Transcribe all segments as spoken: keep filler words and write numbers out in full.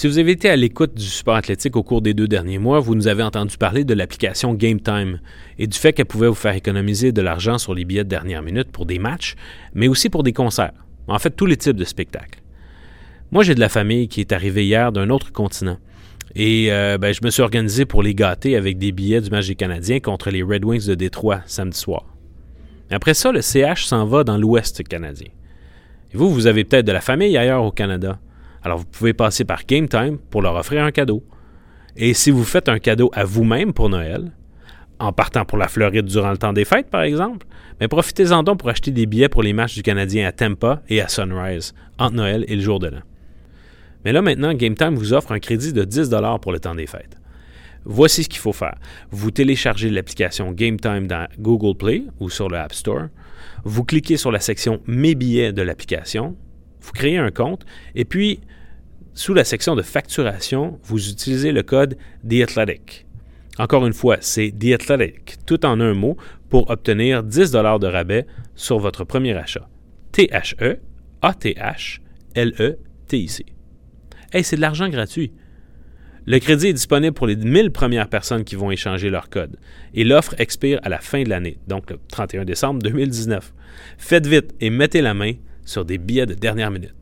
Si vous avez été à l'écoute du support athlétique au cours des deux derniers mois, vous nous avez entendu parler de l'application Game Time et du fait qu'elle pouvait vous faire économiser de l'argent sur les billets de dernière minute pour des matchs, mais aussi pour des concerts. En fait, tous les types de spectacles. Moi, j'ai de la famille qui est arrivée hier d'un autre continent. Et euh, ben, je me suis organisé pour les gâter avec des billets du match des Canadiens contre les Red Wings de Détroit samedi soir. Après ça, le C H s'en va dans l'Ouest canadien. Et vous, vous avez peut-être de la famille ailleurs au Canada. Alors, vous pouvez passer par Game Time pour leur offrir un cadeau. Et si vous faites un cadeau à vous-même pour Noël, en partant pour la Floride durant le temps des fêtes, par exemple, bien, profitez-en donc pour acheter des billets pour les matchs du Canadien à Tampa et à Sunrise, entre Noël et le jour de l'an. Mais là, maintenant, Game Time vous offre un crédit de dix dollars pour le temps des fêtes. Voici ce qu'il faut faire. Vous téléchargez l'application Game Time dans Google Play ou sur le App Store. Vous cliquez sur la section « Mes billets » de l'application. Vous créez un compte et puis, sous la section de facturation, vous utilisez le code The Athletic. Encore une fois, c'est The Athletic, tout en un mot, pour obtenir dix dollars de rabais sur votre premier achat. T H E A T H L E T I C. Hey, c'est de l'argent gratuit. Le crédit est disponible pour les mille premières personnes qui vont échanger leur code. Et l'offre expire à la fin de l'année, donc le trente et un décembre deux mille dix-neuf. Faites vite et mettez la main sur des billets de dernière minute.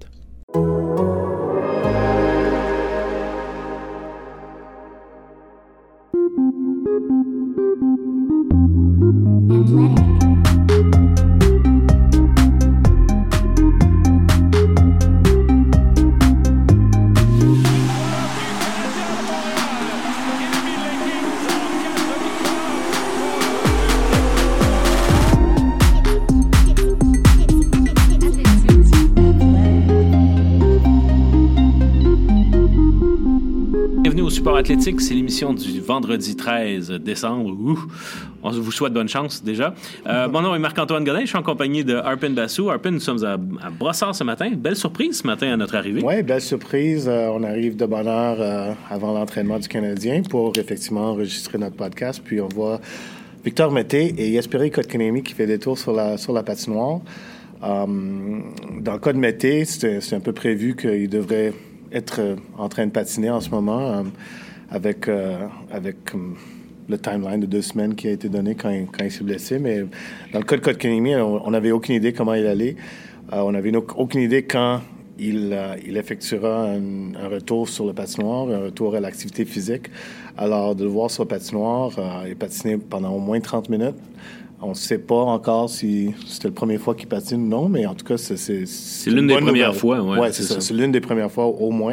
Bienvenue au Support Athlétique, c'est l'émission du vendredi treize décembre. Ouh, on vous souhaite bonne chance déjà. Euh, mon nom est Marc-Antoine Godin, je suis en compagnie de Arpin Basu. Arpin, nous sommes à, à Brossard ce matin. Belle surprise ce matin à notre arrivée. Oui, belle surprise. Euh, on arrive de bonne heure euh, avant l'entraînement du Canadien pour effectivement enregistrer notre podcast. Puis on voit Victor Mété et Jesperi Kotkaniemi qui fait des tours sur la, sur la patinoire. Euh, dans le cas de Mété, c'est, c'est un peu prévu qu'il devrait être euh, en train de patiner en ce moment euh, avec, euh, avec euh, le timeline de deux semaines qui a été donné quand il, quand il s'est blessé. Mais dans le cas de Kotkaniemi, on n'avait aucune idée comment il allait. Euh, on n'avait aucune idée quand il, euh, il effectuera un, un retour sur le patinoire, un retour à l'activité physique. Alors, de le voir sur le patinoire, euh, il a patiné pendant au moins trente minutes. On ne sait pas encore si c'était la première fois qu'il patine ou non, mais en tout cas, c'est... C'est, c'est, c'est l'une des premières nouvelle. fois, oui. Ouais, c'est, c'est ça. C'est l'une des premières fois, au moins.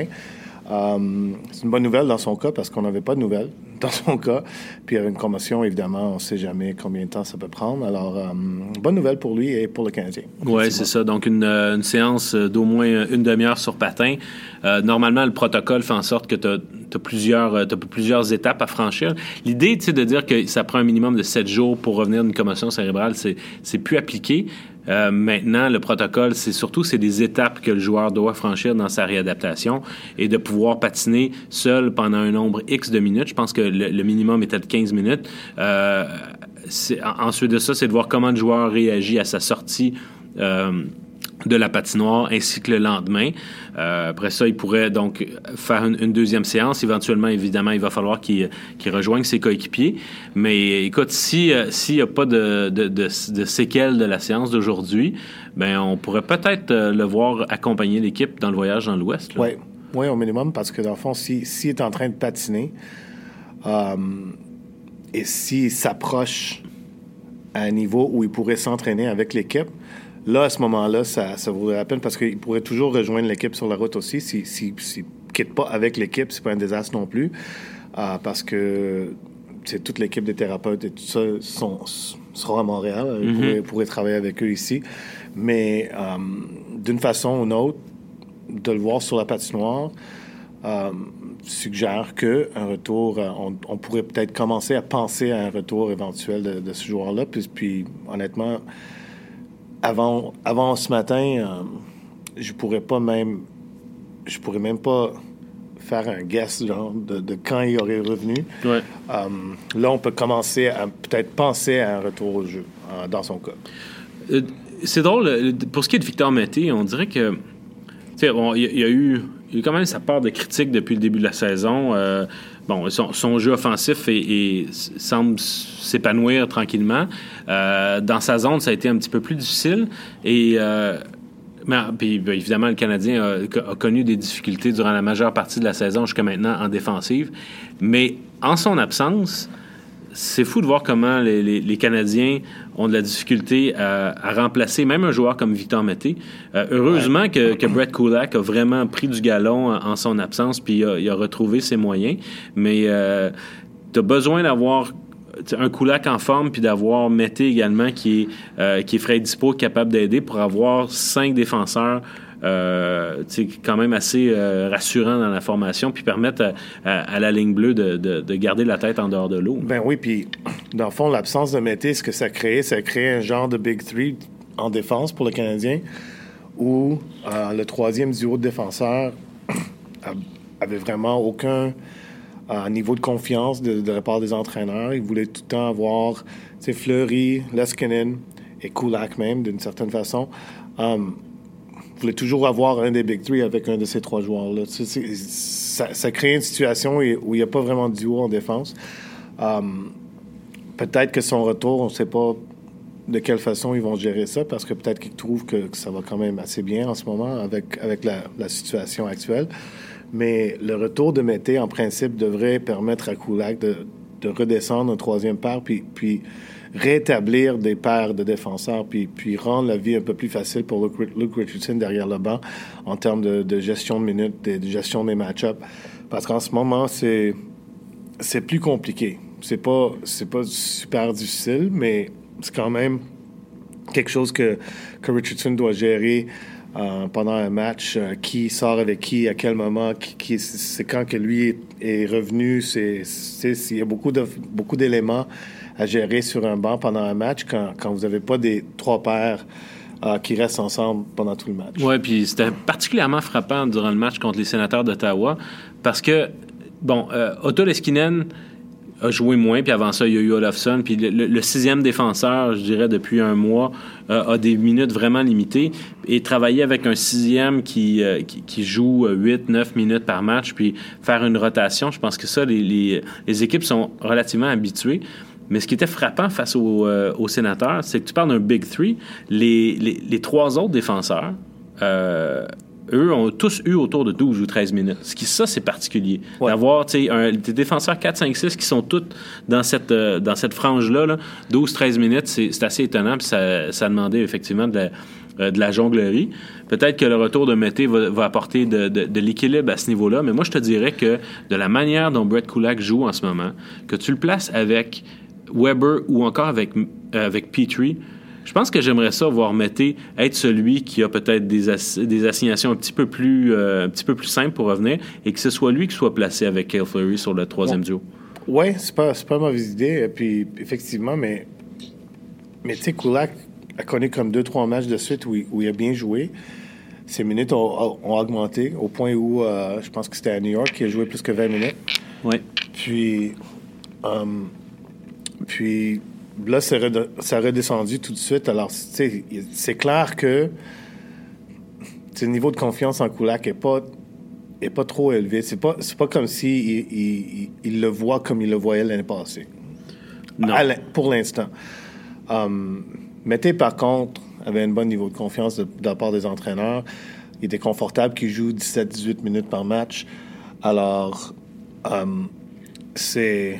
Euh, c'est une bonne nouvelle dans son cas, parce qu'on n'avait pas de nouvelles dans son cas. Puis avec une commotion, évidemment, on ne sait jamais combien de temps ça peut prendre. Alors, euh, bonne nouvelle pour lui et pour le Canadien. Oui, c'est ça. Donc, une, une séance d'au moins une demi-heure sur patin. Euh, normalement, le protocole fait en sorte que tu as plusieurs, t'as plusieurs étapes à franchir. L'idée, tu sais, de dire que ça prend un minimum de sept jours pour revenir d'une commotion cérébrale, c'est, c'est plus appliqué. Euh, maintenant, le protocole, c'est surtout c'est des étapes que le joueur doit franchir dans sa réadaptation et de pouvoir patiner seul pendant un nombre X de minutes. Je pense que le, le minimum était de quinze minutes. Euh, c'est, ensuite de ça, c'est de voir comment le joueur réagit à sa sortie euh, de la patinoire ainsi que le lendemain. Euh, après ça, il pourrait donc faire une, une deuxième séance. Éventuellement, évidemment, il va falloir qu'il, qu'il rejoigne ses coéquipiers. Mais écoute, si, euh, s'il n'y a pas de, de, de, de séquelles de la séance d'aujourd'hui, ben on pourrait peut-être euh, le voir accompagner l'équipe dans le voyage dans l'Ouest. Oui, oui, au minimum, parce que dans le fond, s'il si, si est en train de patiner euh, et s'il s'approche à un niveau où il pourrait s'entraîner avec l'équipe, là, à ce moment-là, ça, ça vaudrait la peine parce qu'il pourrait toujours rejoindre l'équipe sur la route aussi. S'il si, si, si quitte pas avec l'équipe, c'est pas un désastre non plus. Euh, parce que c'est toute l'équipe des thérapeutes et tout ça sont, seront à Montréal. Mm-hmm. Ils pourraient, pourraient travailler avec eux ici. Mais euh, d'une façon ou d'une autre, de le voir sur la patinoire euh, suggère qu'un retour, euh, on, on pourrait peut-être commencer à penser à un retour éventuel de, de ce joueur-là. Puis, puis honnêtement, Avant, avant ce matin, euh, je pourrais pas même, je pourrais même pas faire un guess genre de, de quand il aurait revenu. Ouais. Euh, là, on peut commencer à peut-être penser à un retour au jeu euh, dans son cas. Euh, c'est drôle pour ce qui est de Victor Mété, on dirait que tu sais, bon, il y, y a eu il y a eu quand même sa part de critique depuis le début de la saison. Euh, bon, son, son jeu offensif est, est, semble s'épanouir tranquillement. Euh, dans sa zone, ça a été un petit peu plus difficile. Et euh, mais, puis, bien, évidemment, le Canadien a, a connu des difficultés durant la majeure partie de la saison jusqu'à maintenant en défensive. Mais en son absence, c'est fou de voir comment les, les, les Canadiens ont de la difficulté à, à remplacer même un joueur comme Victor Mété. Euh, heureusement ouais. que, que Brett Kulak a vraiment pris du galon en, en son absence, puis il a, il a retrouvé ses moyens. Mais euh, tu as besoin d'avoir un Kulak en forme, puis d'avoir Mété également qui est, euh, qui est frais dispo, capable d'aider pour avoir cinq défenseurs Euh, quand même assez euh, rassurant dans la formation, puis permettre à, à, à la ligne bleue de, de, de garder la tête en dehors de l'eau. Ben oui, puis dans le fond, l'absence de Mété, ce que ça crée, ça crée un genre de Big Three en défense pour le Canadien, où euh, le troisième duo de défenseurs avait vraiment aucun euh, niveau de confiance de, de la part des entraîneurs. Ils voulaient tout le temps avoir Fleury, Leskinen et Kulak même, d'une certaine façon. Um, voulait toujours avoir un des Big Three avec un de ces trois joueurs-là. C'est, c'est, ça, ça crée une situation où il n'y a pas vraiment de duo en défense. Um, peut-être que son retour, on ne sait pas de quelle façon ils vont gérer ça, parce que peut-être qu'ils trouvent que, que ça va quand même assez bien en ce moment avec, avec la, la situation actuelle. Mais le retour de Mété, en principe, devrait permettre à Kulak de, de redescendre un troisième paire, puis... puis rétablir des paires de défenseurs, puis, puis rendre la vie un peu plus facile pour Luke, Luke Richardson derrière le banc en termes de, de gestion de minutes, de, de gestion des match-ups. Parce qu'en ce moment, c'est, c'est plus compliqué. C'est pas, c'est pas super difficile, mais c'est quand même quelque chose que, que Richardson doit gérer euh, pendant un match. Euh, qui sort avec qui, à quel moment, qui, qui, c'est quand que lui est, est revenu. C'est, c'est, il y a beaucoup, de, beaucoup d'éléments à gérer sur un banc pendant un match quand, quand vous n'avez pas des trois paires euh, qui restent ensemble pendant tout le match. Oui, puis c'était particulièrement frappant durant le match contre les Sénateurs d'Ottawa parce que, bon, euh, Otto Leskinen a joué moins, puis avant ça, il y a eu Olofsson, puis le, le, le sixième défenseur, je dirais, depuis un mois, euh, a des minutes vraiment limitées, et travailler avec un sixième qui, euh, qui, qui joue huit neuf minutes par match, puis faire une rotation, je pense que ça, les, les, les équipes sont relativement habituées. Mais ce qui était frappant face aux, euh, aux Sénateurs, c'est que tu parles d'un Big Three. Les, les, les trois autres défenseurs, euh, eux, ont tous eu autour de douze ou treize minutes. Ce qui, ça, c'est particulier. Ouais. D'avoir un, des défenseurs quatre, cinq, six qui sont tous dans cette, euh, dans cette frange-là, là, douze treize minutes, c'est, c'est assez étonnant. Puis ça, ça demandait effectivement de la, euh, de la jonglerie. Peut-être que le retour de Mété va, va apporter de, de, de l'équilibre à ce niveau-là. Mais moi, je te dirais que de la manière dont Brett Kulak joue en ce moment, que tu le places avec Weber ou encore avec, euh, avec Petrie, je pense que j'aimerais ça voir Mété être celui qui a peut-être des, ass- des assignations un petit peu plus euh, un petit peu plus simples pour revenir, et que ce soit lui qui soit placé avec Cale Fleury sur le troisième ouais. duo. Oui, c'est pas, c'est pas une mauvaise idée. Et puis, effectivement, mais, mais tu sais, Kulak a connu comme deux, trois matchs de suite où il, où il a bien joué. Ses minutes ont, ont augmenté au point où, euh, je pense que c'était à New York, qu'il a joué plus que vingt minutes. Oui. Puis... Um, Puis là, ça a redescendu tout de suite. Alors, c'est, c'est clair que le niveau de confiance en Kulak n'est pas, est pas trop élevé. C'est pas, c'est pas comme s'il si il, il, il le voit comme il le voyait l'année passée. Non. À, pour l'instant. Um, Mété, par contre, avait un bon niveau de confiance de, de la part des entraîneurs. Il était confortable qu'il joue dix-sept à dix-huit minutes par match. Alors, um, c'est...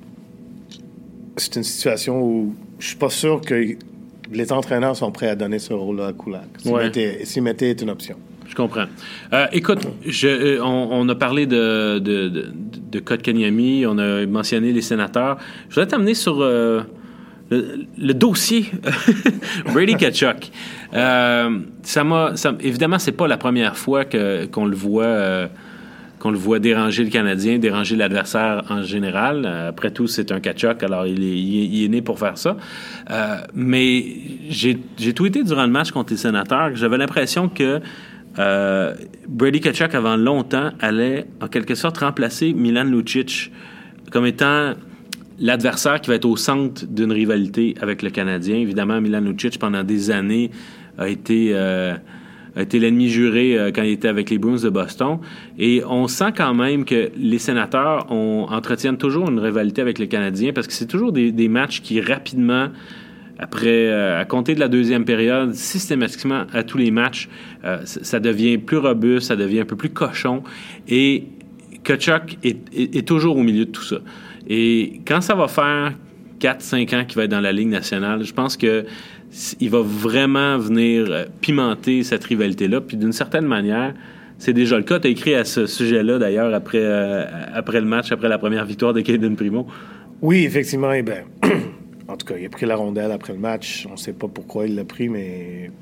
C'est une situation où je suis pas sûr que les entraîneurs sont prêts à donner ce rôle-là à Kulak. Si ouais. Mété, si Mété est une option. Je comprends. Euh, écoute, je, euh, on, on a parlé de, de, de, de Kotkaniemi, on a mentionné les Sénateurs. Je voudrais t'amener sur euh, le, le dossier Brady Tkachuk. Euh, ça m'a, ça, évidemment, c'est pas la première fois que, qu'on le voit... Euh, qu'on le voit déranger le Canadien, déranger l'adversaire en général. Après tout, c'est un Tkachuk, alors il est, il est, il est né pour faire ça. Euh, mais j'ai, j'ai tweeté durant le match contre les Sénateurs que j'avais l'impression que euh, Brady Tkachuk, avant longtemps, allait en quelque sorte remplacer Milan Lucic comme étant l'adversaire qui va être au centre d'une rivalité avec le Canadien. Évidemment, Milan Lucic, pendant des années, a été... Euh, a été l'ennemi juré euh, quand il était avec les Bruins de Boston. Et on sent quand même que les Sénateurs ont, entretiennent toujours une rivalité avec les Canadiens parce que c'est toujours des, des matchs qui rapidement, après, euh, à compter de la deuxième période, systématiquement à tous les matchs, euh, ça devient plus robuste, ça devient un peu plus cochon. Et Tkachuk est, est, est toujours au milieu de tout ça. Et quand ça va faire quatre cinq ans qu'il va être dans la Ligue nationale, je pense que il va vraiment venir pimenter cette rivalité-là. Puis d'une certaine manière, c'est déjà le cas. Tu as écrit à ce sujet-là, d'ailleurs, après, euh, après le match, après la première victoire de Cayden Primo. Oui, effectivement. Eh bien, en tout cas, il a pris la rondelle après le match. On ne sait pas pourquoi il l'a pris, mais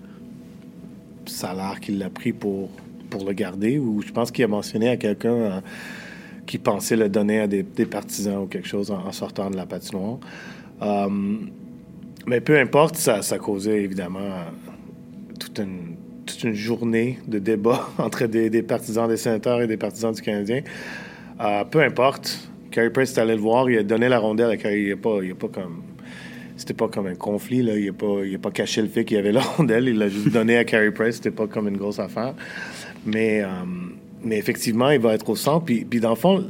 ça a l'air qu'il l'a pris pour, pour le garder. Ou je pense qu'il a mentionné à quelqu'un euh, qui pensait le donner à des, des partisans ou quelque chose en, en sortant de la patinoire. Euh, Mais peu importe, ça, ça causait évidemment toute une, toute une journée de débat entre des, des partisans des Sénateurs et des partisans du Canadien. Euh, peu importe, Carey Price est allé le voir, il a donné la rondelle à Carey. Il a pas, il a pas comme, c'était pas comme un conflit, là. Il n'a pas, il a pas caché le fait qu'il y avait la rondelle, il l'a juste donné à Carey Price, c'était pas comme une grosse affaire. Mais, euh, mais effectivement, il va être au centre. Puis, puis dans le fond,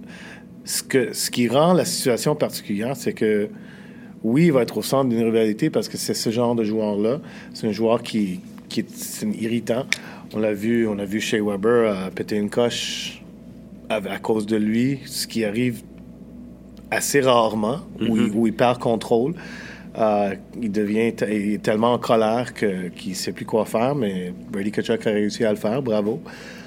ce, que, ce qui rend la situation particulière, c'est que oui, il va être au centre d'une rivalité parce que c'est ce genre de joueur-là. C'est un joueur qui, qui est, c'est irritant. On l'a vu, on a vu Shea Weber euh, péter une coche à, à cause de lui, ce qui arrive assez rarement, mm-hmm. où, il, où il perd contrôle. Euh, il devient t- il est tellement en colère que, qu'il ne sait plus quoi faire, mais Brady Tkachuk a réussi à le faire, bravo.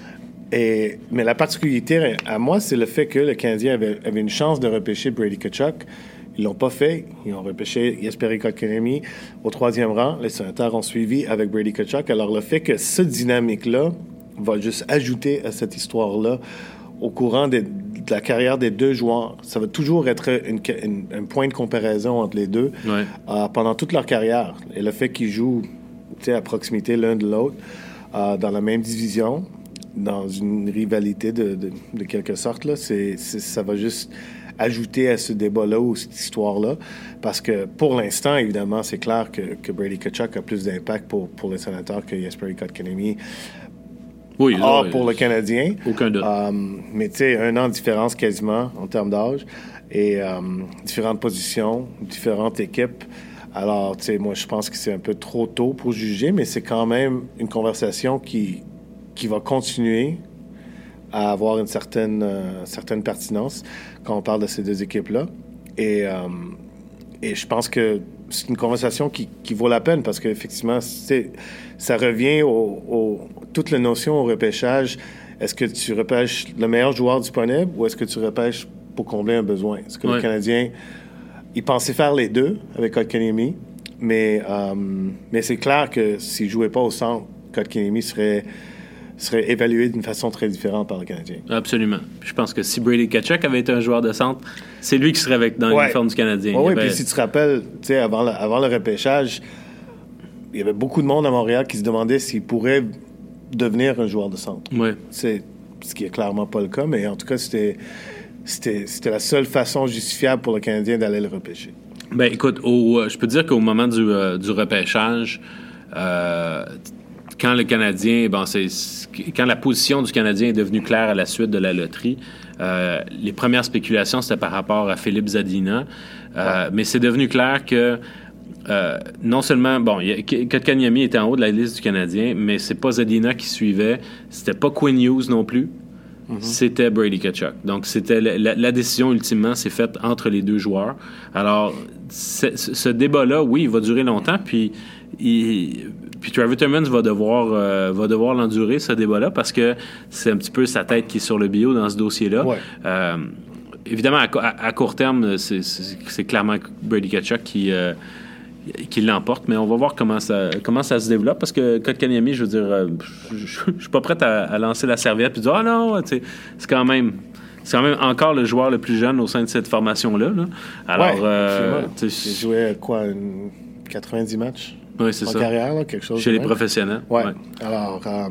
Et, mais la particularité, à moi, c'est le fait que le Canadien avait, avait une chance de repêcher Brady Tkachuk. Ils l'ont pas fait. Ils ont repêché Jesperi Kotkaniemi au troisième rang. Les Sénateurs ont suivi avec Brady Tkachuk. Alors, le fait que cette dynamique-là va juste ajouter à cette histoire-là au courant de, de la carrière des deux joueurs. Ça va toujours être une, une, un point de comparaison entre les deux ouais. euh, pendant toute leur carrière. Et le fait qu'ils jouent à proximité l'un de l'autre euh, dans la même division, dans une rivalité de, de, de quelque sorte, là, c'est, c'est, ça va juste ajouter à ce débat-là ou cette histoire-là. Parce que pour l'instant, évidemment, c'est clair que, que Brady Tkachuk a plus d'impact pour, pour les Sénateurs que Jesperi Kotkaniemi oui, a pour le Canadien. Aucun doute. Euh, mais tu sais, un an de différence quasiment en termes d'âge et euh, différentes positions, différentes équipes. Alors, tu sais, moi, je pense que c'est un peu trop tôt pour juger, mais c'est quand même une conversation qui, qui va continuer à avoir une certaine, euh, certaine pertinence quand on parle de ces deux équipes-là. Et, euh, et je pense que c'est une conversation qui, qui vaut la peine parce qu'effectivement, c'est, ça revient au, au, toute la notion au repêchage. Est-ce que tu repêches le meilleur joueur disponible ou est-ce que tu repêches pour combler un besoin? Est-ce que ouais. le Canadien, il pensait faire les deux avec Kotkaniemi, mais, euh, mais c'est clair que s'il ne jouait pas au centre, Kotkaniemi serait... serait évalué d'une façon très différente par le Canadien. Absolument. Je pense que si Brady Tkachuk avait été un joueur de centre, c'est lui qui serait avec, dans ouais. l'uniforme du Canadien. Oui, avait... puis si tu te rappelles, avant, le, avant le repêchage, il y avait beaucoup de monde à Montréal qui se demandait s'il pourrait devenir un joueur de centre. Ouais. C'est ce qui n'est clairement pas le cas, mais en tout cas, c'était, c'était, c'était la seule façon justifiable pour le Canadien d'aller le repêcher. Ben écoute, au, je peux te dire qu'au moment du, euh, du repêchage, euh, quand le Canadien, bon, c'est, quand la position du Canadien est devenue claire à la suite de la loterie, euh, les premières spéculations, c'était par rapport à Philippe Zadina. Euh, ouais. Mais c'est devenu clair que euh, non seulement, bon, Kotkaniemi était en haut de la liste du Canadien, mais c'est pas Zadina qui suivait, c'était pas Quinn Hughes non plus, mm-hmm. c'était Brady Tkachuk. Donc, c'était la, la, la décision, ultimement, s'est faite entre les deux joueurs. Alors, ce débat-là, oui, il va durer longtemps, puis... Il, Puis Trevor Timmons va devoir, euh, va devoir l'endurer, ce débat-là, parce que c'est un petit peu sa tête qui est sur le bio dans ce dossier-là. Ouais. Euh, évidemment, à, à, à court terme, c'est, c'est, c'est clairement Brady Tkachuk qui, euh, qui l'emporte, mais on va voir comment ça, comment ça se développe, parce que Kotkaniemi, je veux dire, euh, je ne suis pas prêt à, à lancer la serviette et dire « Ah non! » c'est quand même... C'est quand même encore le joueur le plus jeune au sein de cette formation-là. Là. Alors, ouais, euh, il jouait quoi, une quatre-vingt-dix matchs? Oui, c'est en ça. carrière, là, quelque chose. Chez les même. professionnels. Ouais. ouais. Alors, euh,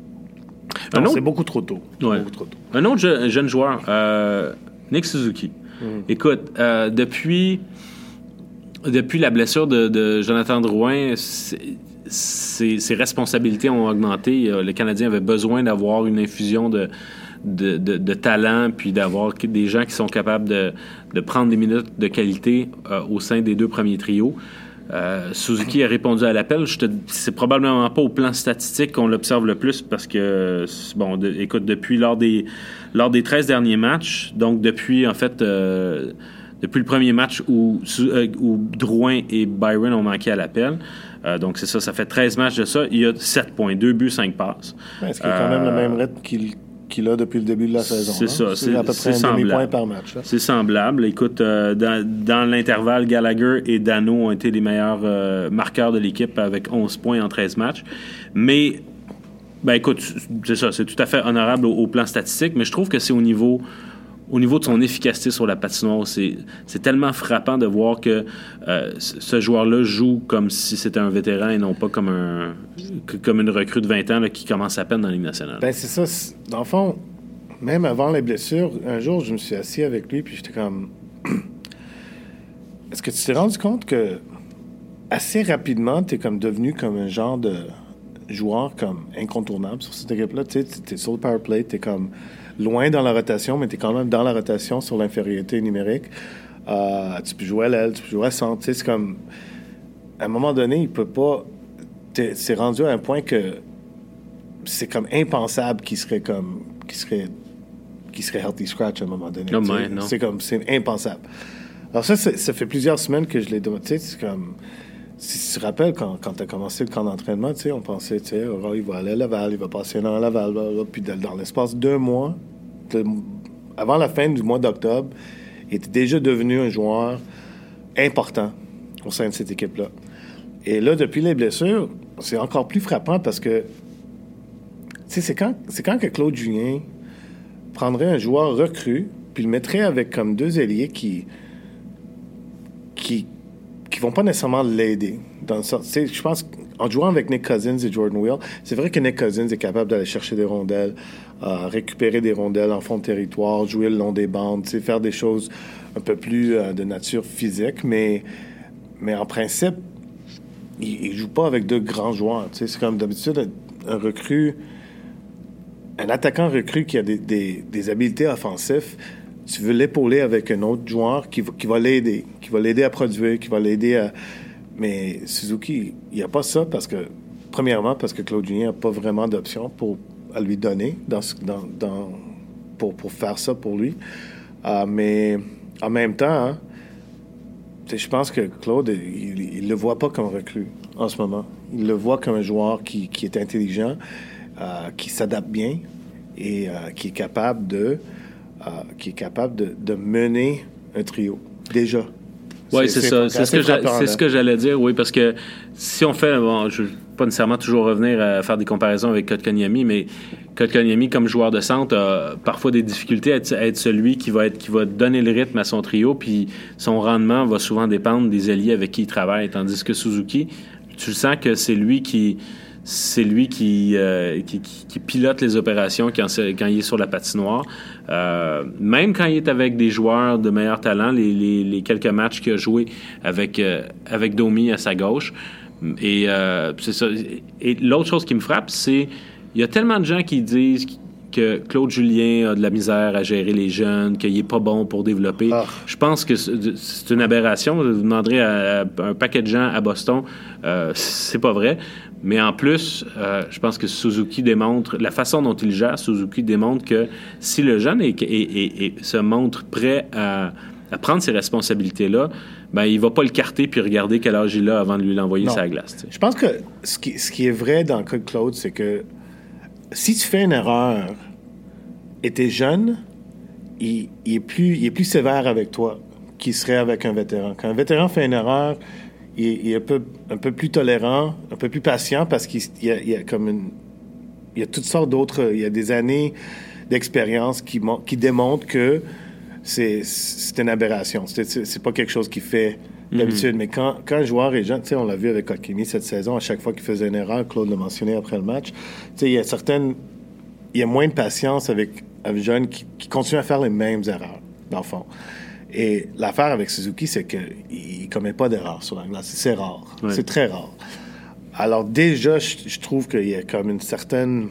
non, autre... c'est beaucoup trop tôt. Ouais. Beaucoup trop tôt. Un autre je, jeune joueur, euh, Nick Suzuki. Mm. Écoute, euh, depuis, depuis la blessure de, de Jonathan Drouin, ses, ses responsabilités ont augmenté. Le Canadien avait besoin d'avoir une infusion de, de, de, de talent, puis d'avoir des gens qui sont capables de, de prendre des minutes de qualité euh, au sein des deux premiers trios. Euh, Suzuki a répondu à l'appel. Je te, c'est probablement pas au plan statistique qu'on l'observe le plus parce que, bon, de, écoute, depuis lors des, lors des treize derniers matchs, donc depuis, en fait, euh, depuis le premier match où, euh, où Drouin et Byron ont manqué à l'appel, euh, donc c'est ça, ça fait treize matchs de ça, il y a sept points, deux buts, cinq passes. Est-ce qu'il y a quand euh, même le même rythme qu'il qu'il a depuis le début de la saison. C'est là. ça. C'est, c'est à peu près un demi-point par match. Là. C'est semblable. Écoute, euh, dans, dans l'intervalle, Gallagher et Dano ont été les meilleurs euh, marqueurs de l'équipe avec onze points en treize matchs. Mais, ben écoute, c'est ça, c'est tout à fait honorable au, au plan statistique, mais je trouve que c'est au niveau... Au niveau de son efficacité sur la patinoire, c'est, c'est tellement frappant de voir que euh, ce joueur-là joue comme si c'était un vétéran et non pas comme un comme une recrue de vingt ans là, qui commence à peine dans la Ligue nationale. Ben c'est ça. C'est, dans le fond, même avant les blessures, un jour, je me suis assis avec lui puis j'étais comme... Est-ce que tu t'es rendu compte que assez rapidement, tu es comme devenu comme un genre de joueur comme incontournable sur cette équipe-là? Tu sais, tu es sur le power play, tu es comme... loin dans la rotation, mais tu es quand même dans la rotation sur l'infériorité numérique. Euh, tu peux jouer à l'aile, tu peux jouer à centre. Tu sais, c'est comme... À un moment donné, il peut pas... T'es, c'est rendu à un point que c'est comme impensable qu'il serait comme... qu'il serait... qu'il serait healthy scratch à un moment donné. Non, mais non. C'est comme... C'est impensable. Alors ça, ça fait plusieurs semaines que je l'ai demandé. Tu sais, c'est comme... Si tu te rappelles, quand, quand tu as commencé le camp d'entraînement, tu sais, on pensait, tu sais, oh, il va aller à Laval, il va passer dans Laval, là, là, puis dans l'espace de deux mois, de, avant la fin du mois d'octobre, il était déjà devenu un joueur important au sein de cette équipe-là. Et là, depuis les blessures, c'est encore plus frappant parce que, tu sais, c'est quand, c'est quand que Claude Julien prendrait un joueur recru, puis le mettrait avec comme deux ailiers qui... qui qui vont pas nécessairement l'aider. Dans le sens, je pense qu'en jouant avec Nick Cousins et Jordan Wheel, c'est vrai que Nick Cousins est capable d'aller chercher des rondelles, euh, récupérer des rondelles en fond de territoire, jouer le long des bandes, faire des choses un peu plus euh, de nature physique, mais, mais en principe, il, il joue pas avec deux grands joueurs. C'est comme d'habitude un, un recrue, un attaquant recrue qui a des, des, des habiletés offensives. Tu veux l'épauler avec un autre joueur qui va, qui va l'aider, qui va l'aider à produire, qui va l'aider à... Mais Suzuki, il n'y a pas ça parce que, premièrement, parce que Claude Julien n'a pas vraiment d'option pour, à lui donner dans, dans, dans, pour, pour faire ça pour lui. Euh, mais en même temps, hein, je pense que Claude, il ne le voit pas comme recrue en ce moment. Il le voit comme un joueur qui, qui est intelligent, euh, qui s'adapte bien et euh, qui est capable de... Euh, qui est capable de, de mener un trio, déjà. Oui, c'est, c'est ça. C'est, ce que, c'est ce que j'allais dire, oui, parce que si on fait... Bon, je ne veux pas nécessairement toujours revenir à faire des comparaisons avec Kotkaniemi, mais Kotkaniemi, comme joueur de centre, a parfois des difficultés à être, à être celui qui va, être, qui va donner le rythme à son trio, puis son rendement va souvent dépendre des alliés avec qui il travaille, tandis que Suzuki, tu sens que c'est lui qui... C'est lui qui, euh, qui, qui, qui pilote les opérations quand, quand il est sur la patinoire. Euh, même quand il est avec des joueurs de meilleur talent, les, les, les quelques matchs qu'il a joués avec, euh, avec Domi à sa gauche. Et, euh, c'est ça. Et l'autre chose qui me frappe, c'est il y a tellement de gens qui disent que Claude Julien a de la misère à gérer les jeunes, qu'il n'est pas bon pour développer. Ah. Je pense que c'est une aberration. Je demanderais à, à un paquet de gens à Boston, euh, c'est pas vrai. Mais en plus, euh, je pense que Suzuki démontre, la façon dont il gère, Suzuki démontre que si le jeune est, est, est, est, se montre prêt à, à prendre ces responsabilités-là, ben, il ne va pas le carter puis regarder quel âge il a avant de lui l'envoyer sur la glace. T'sais. Je pense que ce qui, ce qui est vrai dans le cas de Claude, c'est que si tu fais une erreur et tu es jeune, il, il, est plus, il est plus sévère avec toi qu'il serait avec un vétéran. Quand un vétéran fait une erreur, il, il est un peu, un peu plus tolérant, un peu plus patient parce qu'il y a, il y a comme une... Il y a toutes sortes d'autres... Il y a des années d'expérience qui, qui démontrent que c'est, c'est une aberration. C'est, c'est, c'est pas quelque chose qu'il fait d'habitude. Mm-hmm. Mais quand, quand un joueur est jeune, tu sais, on l'a vu avec Kotkaniemi cette saison, à chaque fois qu'il faisait une erreur, Claude l'a mentionné après le match, tu sais, il y a certaines... Il y a moins de patience avec un jeune qui, qui continue à faire les mêmes erreurs, dans le fond. Et l'affaire avec Suzuki, c'est qu'il ne commet pas d'erreurs sur la glace. C'est rare. Ouais. C'est très rare. Alors déjà, je, je trouve qu'il y a comme une certaine,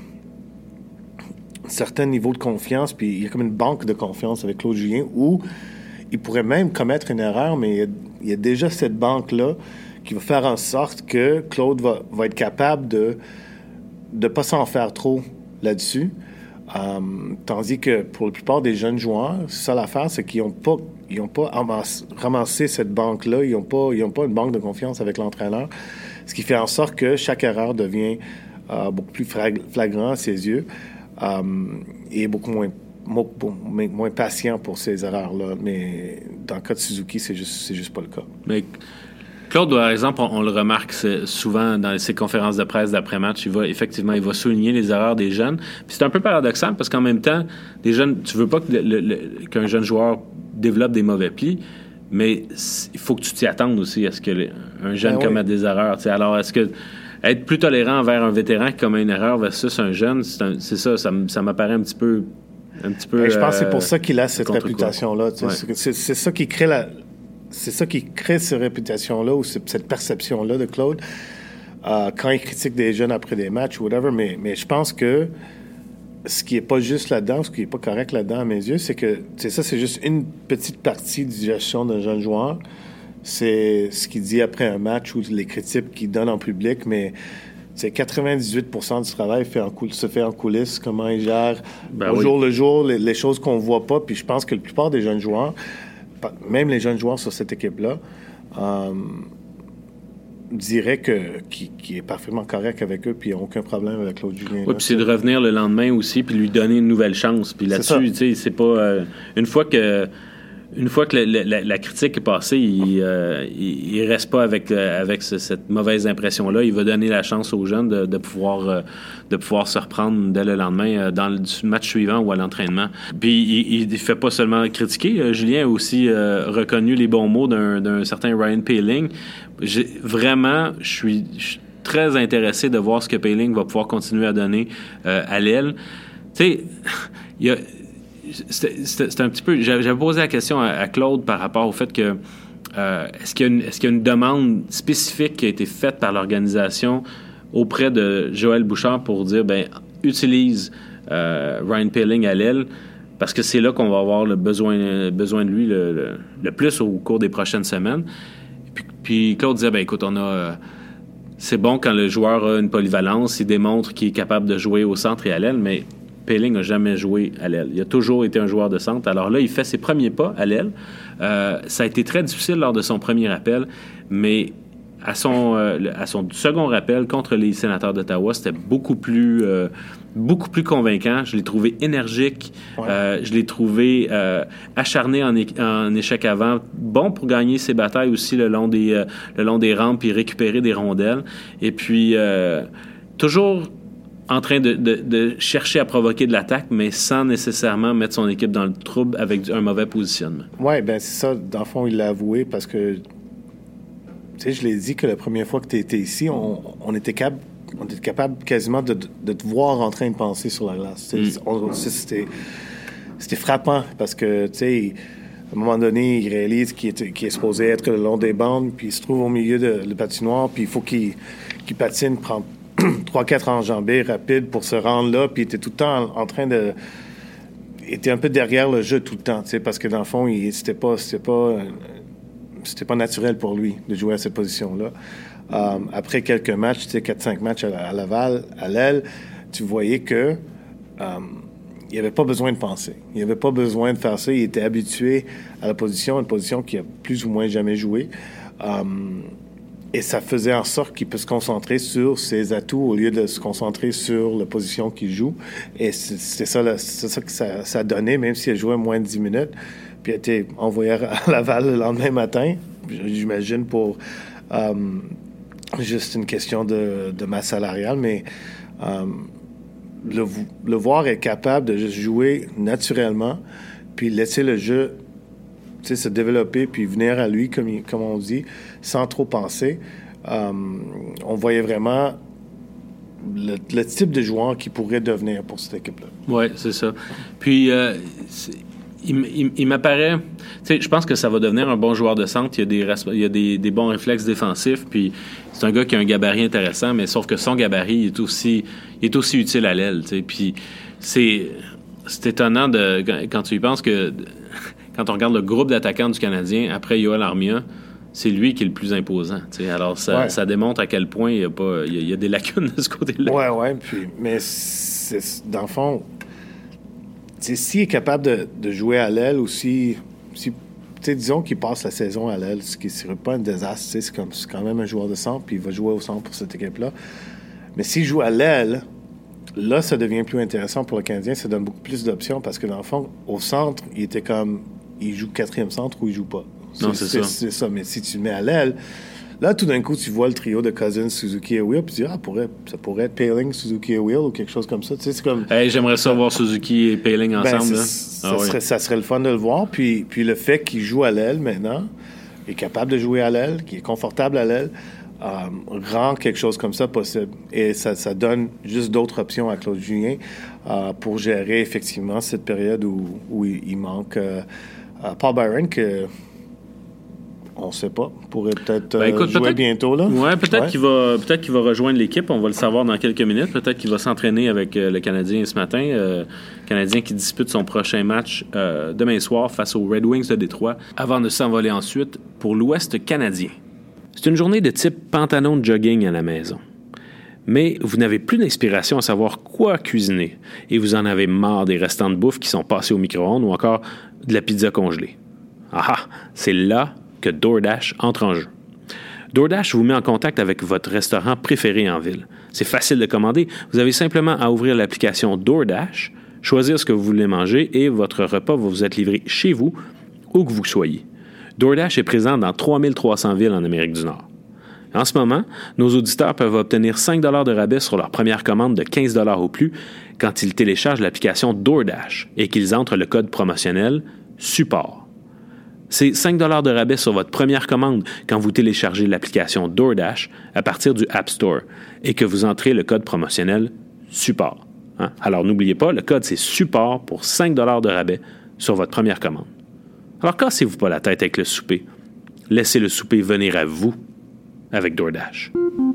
un certain niveau de confiance, puis il y a comme une banque de confiance avec Claude Julien où il pourrait même commettre une erreur, mais il y a, il y a déjà cette banque-là qui va faire en sorte que Claude va, va être capable de ne pas s'en faire trop là-dessus. Um, tandis que pour la plupart des jeunes joueurs, c'est ça l'affaire, c'est qu'ils n'ont pas, ils ont pas amass- ramassé cette banque-là, ils n'ont pas, ils ont pas une banque de confiance avec l'entraîneur, ce qui fait en sorte que chaque erreur devient uh, beaucoup plus frag- flagrant à ses yeux um, et beaucoup moins moins, moins patient pour ces erreurs-là. Mais dans le cas de Suzuki, c'est juste, c'est juste pas le cas. Mais Claude, par exemple, on, on le remarque souvent dans ses conférences de presse d'après-match, il va, effectivement, il va souligner les erreurs des jeunes. Puis c'est un peu paradoxal parce qu'en même temps, les jeunes, tu veux pas que le, le, le, qu'un jeune joueur développe des mauvais plis, mais il faut que tu t'y attendes aussi à ce qu'un jeune ben commette oui. des erreurs. T'sais. Alors, est-ce que être plus tolérant envers un vétéran qui commet une erreur versus un jeune, c'est, un, c'est ça, ça, ça m'apparaît un petit peu... Un petit peu, ben, je pense euh, que c'est pour ça qu'il a cette réputation-là. Ouais. C'est, c'est, c'est ça qui crée la... C'est ça qui crée cette réputation-là ou cette perception-là de Claude euh, quand il critique des jeunes après des matchs ou whatever. Mais, mais je pense que ce qui n'est pas juste là-dedans, ce qui n'est pas correct là-dedans à mes yeux, c'est que c'est ça, c'est juste une petite partie de gestion d'un jeune joueur. C'est ce qu'il dit après un match ou les critiques qu'il donne en public, mais c'est quatre-vingt-dix-huit pour cent du travail fait en coul- se fait en coulisses, comment il gère ben au oui. jour le jour les, les choses qu'on ne voit pas. Puis je pense que la plupart des jeunes joueurs, même les jeunes joueurs sur cette équipe-là, euh, diraient que, qui, qui est parfaitement correct avec eux, puis il n'y a aucun problème avec Claude Julien. Oui, puis c'est de revenir le lendemain aussi, puis lui donner une nouvelle chance. Puis là-dessus, tu sais, c'est pas... Euh, une fois que... Une fois que la, la, la critique est passée, il euh, il, il reste pas avec, euh, avec ce, cette mauvaise impression-là. Il va donner la chance aux jeunes de, de, pouvoir, euh, de pouvoir se reprendre dès le lendemain euh, dans le match suivant ou à l'entraînement. Puis il ne fait pas seulement critiquer. Euh, Julien a aussi euh, reconnu les bons mots d'un, d'un certain Ryan Poehling. J'ai, vraiment, je suis, je suis très intéressé de voir ce que Poehling va pouvoir continuer à donner euh, à l'aile. Tu sais, il y a... C'était, c'était, c'était un petit peu... J'avais, j'avais posé la question à, à Claude par rapport au fait que euh, est-ce qu'il y a une, est-ce qu'il y a une demande spécifique qui a été faite par l'organisation auprès de Joël Bouchard pour dire, ben utilise euh, Ryan Poehling à l'aile parce que c'est là qu'on va avoir le besoin, besoin de lui le, le, le plus au cours des prochaines semaines. Puis, puis Claude disait, ben écoute, on a... Euh, c'est bon quand le joueur a une polyvalence, il démontre qu'il est capable de jouer au centre et à l'aile, mais Poehling n'a jamais joué à l'aile. Il a toujours été un joueur de centre. Alors là, il fait ses premiers pas à l'aile. Euh, ça a été très difficile lors de son premier rappel, mais à son, euh, à son second rappel contre les Sénateurs d'Ottawa, c'était beaucoup plus, euh, beaucoup plus convaincant. Je l'ai trouvé énergique. Ouais. Euh, je l'ai trouvé euh, acharné en, é- en échec avant. Bon pour gagner ses batailles aussi le long des, euh, le long des rampes et récupérer des rondelles. Et puis, euh, toujours... en train de, de, de chercher à provoquer de l'attaque, mais sans nécessairement mettre son équipe dans le trouble avec un mauvais positionnement. Oui, bien c'est ça. Dans le fond, il l'a avoué parce que, tu sais, je l'ai dit que la première fois que tu étais ici, on, on, était cap- on était capable quasiment de, de te voir en train de penser sur la glace. Mm. On, c'était, c'était frappant parce que, tu sais, à un moment donné, il réalise qu'il est, qu'il est supposé être le long des bandes, puis il se trouve au milieu de la patinoire, puis il faut qu'il, qu'il patine, prend trois quatre enjambées rapides pour se rendre là, puis il était tout le temps en, en train de... Il était un peu derrière le jeu tout le temps, tu sais, parce que dans le fond, il, c'était pas... C'était pas, c'était pas naturel pour lui de jouer à cette position-là. Euh, après quelques matchs, tu sais, quatre cinq matchs à, à Laval, à l'aile, tu voyais que... Euh, il n'y avait pas besoin de penser. Il n'y avait pas besoin de faire ça. Il était habitué à la position, une position qu'il a plus ou moins jamais joué. Euh, Et ça faisait en sorte qu'il peut se concentrer sur ses atouts au lieu de se concentrer sur la position qu'il joue. Et c'est, c'est, ça, là, c'est ça que ça, ça donnait, même s'il a joué moins de dix minutes. Puis il a été envoyé à Laval le lendemain matin, j'imagine, pour euh, juste une question de, de masse salariale. Mais euh, le, le voir être capable de juste jouer naturellement, puis laisser le jeu... Tu sais, se développer puis venir à lui, comme, comme on dit, sans trop penser. Euh, on voyait vraiment le, le type de joueur qu'il pourrait devenir pour cette équipe-là. Oui, c'est ça. Puis, euh, c'est, il, il, il m'apparaît... Tu sais, je pense que ça va devenir un bon joueur de centre. Il y a des, il y a des, des bons réflexes défensifs, puis c'est un gars qui a un gabarit intéressant, mais sauf que son gabarit il est aussi, il est aussi utile à l'aile, tu sais. Puis c'est, c'est étonnant de, quand tu y penses que... Quand on regarde le groupe d'attaquants du Canadien, après Yoel Armia, c'est lui qui est le plus imposant. T'sais. Alors, ça, ouais. ça démontre à quel point il y a, pas, il y a, il y a des lacunes de ce côté-là. Oui, oui. Puis, mais c'est, dans le fond, s'il est capable de, de jouer à l'aile aussi, si, disons qu'il passe la saison à l'aile, ce qui ne serait pas un désastre. C'est, comme, c'est quand même un joueur de centre, puis il va jouer au centre pour cette équipe-là. Mais s'il joue à l'aile, là, ça devient plus intéressant pour le Canadien. Ça donne beaucoup plus d'options parce que, dans le fond, au centre, il était comme... Il joue quatrième centre ou il joue pas. C'est, non, c'est, c'est, ça. c'est ça. Mais si tu le mets à l'aile, là, tout d'un coup, tu vois le trio de Cousins, Suzuki et Will, puis tu dis, ah, pourrait, ça pourrait être Poehling, Suzuki et Will ou quelque chose comme ça. Tu sais, c'est comme... Hey, j'aimerais ça voir Suzuki et Poehling ensemble. Ben, là. Ça, ah, serait, oui. ça serait le fun de le voir. Puis, puis le fait qu'il joue à l'aile maintenant, est capable de jouer à l'aile, qu'il est confortable à l'aile, euh, rend quelque chose comme ça possible. Et ça, ça donne juste d'autres options à Claude Julien euh, pour gérer effectivement cette période où, où il, il manque... Euh, Uh, Paul Byron, que on ne sait pas, pourrait peut-être ben, écoute, euh, jouer peut-être, bientôt. Là. Ouais, peut-être, ouais. qu'il va, peut-être qu'il va rejoindre l'équipe. On va le savoir dans quelques minutes. Peut-être qu'il va s'entraîner avec euh, le Canadien ce matin. Euh, Canadien qui dispute son prochain match euh, demain soir face aux Red Wings de Détroit avant de s'envoler ensuite pour l'Ouest canadien. C'est une journée de type pantalon de jogging à la maison. Mais vous n'avez plus d'inspiration à savoir quoi cuisiner et vous en avez marre des restants de bouffe qui sont passés au micro-ondes ou encore de la pizza congelée. Ah ah, c'est là que DoorDash entre en jeu. DoorDash vous met en contact avec votre restaurant préféré en ville. C'est facile de commander. Vous avez simplement à ouvrir l'application DoorDash, choisir ce que vous voulez manger et votre repas va vous être livré chez vous, où que vous soyez. DoorDash est présent dans trois mille trois cents villes en Amérique du Nord. En ce moment, nos auditeurs peuvent obtenir cinq dollars de rabais sur leur première commande de quinze dollars ou plus quand ils téléchargent l'application DoorDash et qu'ils entrent le code promotionnel « Support ». C'est cinq dollars de rabais sur votre première commande quand vous téléchargez l'application DoorDash à partir du App Store et que vous entrez le code promotionnel « Support ». Hein? Alors n'oubliez pas, le code c'est « Support » pour cinq dollars de rabais sur votre première commande. Alors cassez-vous pas la tête avec le souper. Laissez le souper venir à vous avec DoorDash.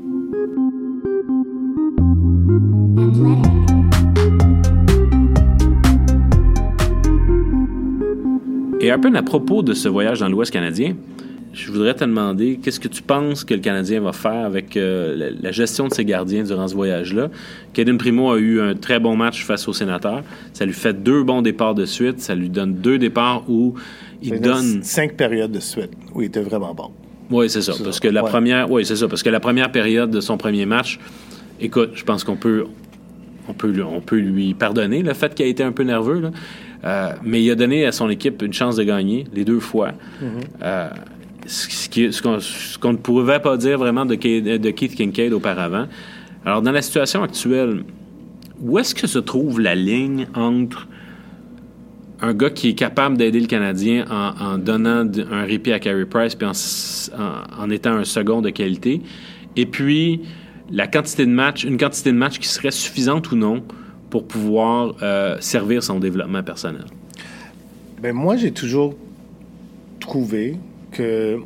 Et un peu à propos de ce voyage dans l'Ouest canadien, je voudrais te demander qu'est-ce que tu penses que le Canadien va faire avec euh, la, la gestion de ses gardiens durant ce voyage-là. Kaden Primo a eu un très bon match face aux Sénateurs. Ça lui fait deux bons départs de suite. Ça lui donne deux départs où il ça donne... Cinq périodes de suite où il était vraiment bon. Oui, c'est ça. C'est parce ça. que la ouais. première, oui, c'est ça. Parce que la première période de son premier match, écoute, je pense qu'on peut, on peut, on peut lui pardonner le fait qu'il a été un peu nerveux, là. Euh, mais il a donné à son équipe une chance de gagner les deux fois. Mm-hmm. Euh, ce, qui, ce, qu'on, ce qu'on ne pouvait pas dire vraiment de, de Keith Kinkaid auparavant. Alors, dans la situation actuelle, où est-ce que se trouve la ligne entre un gars qui est capable d'aider le Canadien en, en donnant un répit à Carey Price puis en, en, en étant un second de qualité, et puis la quantité de matchs, une quantité de matchs qui serait suffisante ou non pour pouvoir euh, servir son développement personnel? Bien, moi, j'ai toujours trouvé que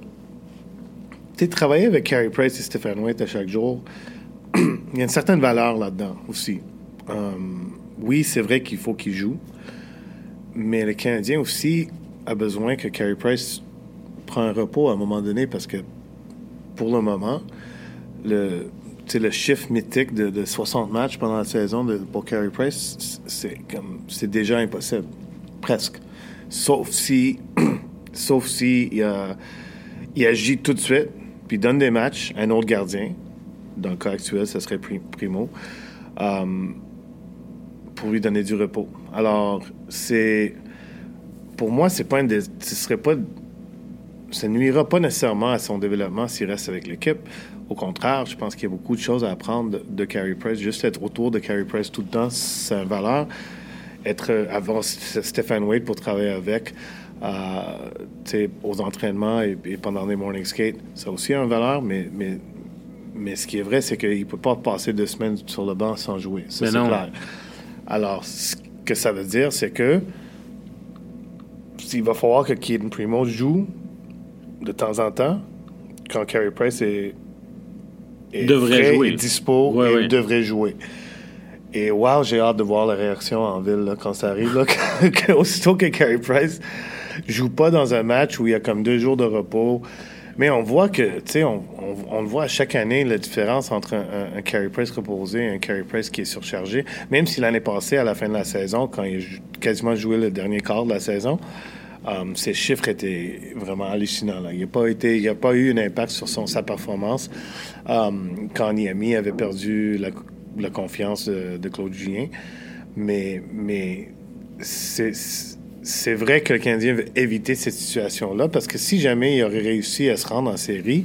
tu sais, travailler avec Carey Price et Stéphane Waite à chaque jour, il y a une certaine valeur là-dedans aussi. Um, oui, c'est vrai qu'il faut qu'il joue, mais le Canadien aussi a besoin que Carey Price prenne un repos à un moment donné parce que, pour le moment, le, le chiffre mythique de, de soixante matchs pendant la saison de, pour Carey Price, c'est, comme, c'est déjà impossible. Presque. Sauf si, sauf si il, a, il agit tout de suite puis donne des matchs à un autre gardien. Dans le cas actuel, ce serait Primo. Um, pour lui donner du repos. Alors, c'est... Pour moi, c'est pas un des, ce serait pas... Ça nuira pas nécessairement à son développement s'il reste avec l'équipe. Au contraire, je pense qu'il y a beaucoup de choses à apprendre de, de Carey Price. Juste être autour de Carey Price tout le temps, c'est une valeur. Être... Avoir Stéphane Waite pour travailler avec, euh, aux entraînements et, et pendant les morning skates, ça aussi a une valeur, mais... mais Mais ce qui est vrai, c'est qu'il ne peut pas passer deux semaines sur le banc sans jouer. Ça, c'est clair. Alors, ce que ça veut dire, c'est que il va falloir que Caden Primo joue de temps en temps quand Carey Price est, est devrait frais, jouer. Est dispo ouais, et ouais. devrait jouer. Et wow, j'ai hâte de voir la réaction en ville là, quand ça arrive. Là, que, aussitôt que Carey Price joue pas dans un match où il y a comme deux jours de repos. Mais on voit que, tu sais, on, on, on le voit à chaque année, la différence entre un, un, un Carey Price reposé et un Carey Price qui est surchargé. Même si l'année passée, à la fin de la saison, quand il a quasiment joué le dernier quart de la saison, um, ses chiffres étaient vraiment hallucinants. Là. Il n'a pas été, il a pas eu un impact sur son, sa performance um, quand Niami avait perdu la, la confiance de, de Claude Julien. Mais, mais c'est... c'est C'est vrai que le Canadien veut éviter cette situation-là parce que si jamais il aurait réussi à se rendre en série,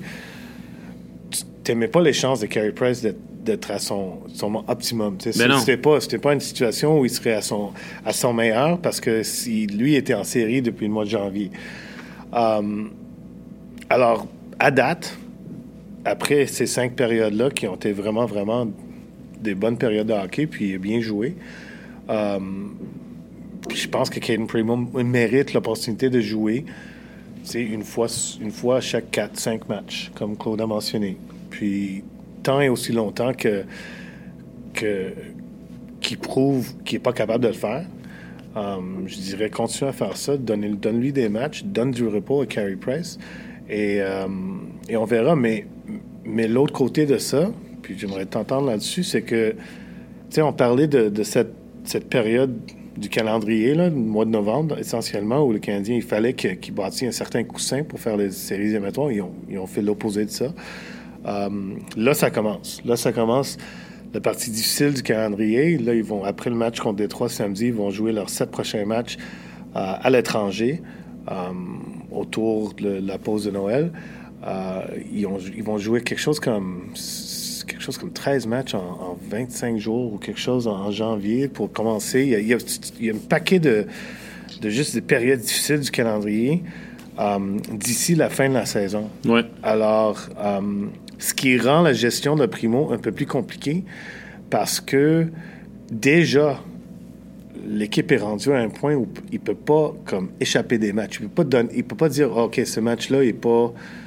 tu n'aimais pas les chances de Carey Price d'être, d'être à son, son optimum. Ce n'était pas, c'était pas une situation où il serait à son, à son meilleur parce que si lui était en série depuis le mois de janvier. Um, alors, à date, après ces cinq périodes-là qui ont été vraiment, vraiment des bonnes périodes de hockey, puis il a bien joué, um, je pense que Caden Primo mérite l'opportunité de jouer une fois, une fois chaque quatre cinq matchs, comme Claude a mentionné. Puis, tant et aussi longtemps que, que, qu'il prouve qu'il n'est pas capable de le faire, um, je dirais continue à faire ça, donne, donne-lui des matchs, donne du repos à Carey Price, et, um, et on verra. Mais, mais l'autre côté de ça, puis j'aimerais t'entendre là-dessus, c'est que, tu sais, on parlait de, de cette, cette période du calendrier, là, le mois de novembre, essentiellement, où le Canadien, il fallait que, qu'il bâtisse un certain coussin pour faire les séries éliminatoires. Ils ont, ils ont fait l'opposé de ça. Um, là, ça commence. Là, ça commence la partie difficile du calendrier. Là, ils vont, après le match contre Détroit samedi, ils vont jouer leurs sept prochains matchs uh, à l'étranger, um, autour de la pause de Noël. Uh, ils, ont, ils vont jouer quelque chose comme... quelque chose comme treize matchs en, en vingt-cinq jours ou quelque chose en, en janvier pour commencer. Il y a, il y a, il y a un paquet de, de juste des périodes difficiles du calendrier um, d'ici la fin de la saison. Ouais. Alors, um, ce qui rend la gestion de Primo un peu plus compliquée parce que déjà, l'équipe est rendue à un point où il ne peut pas comme, échapper des matchs. Il ne peut, peut pas dire oh, « OK, ce match-là, il est pas... »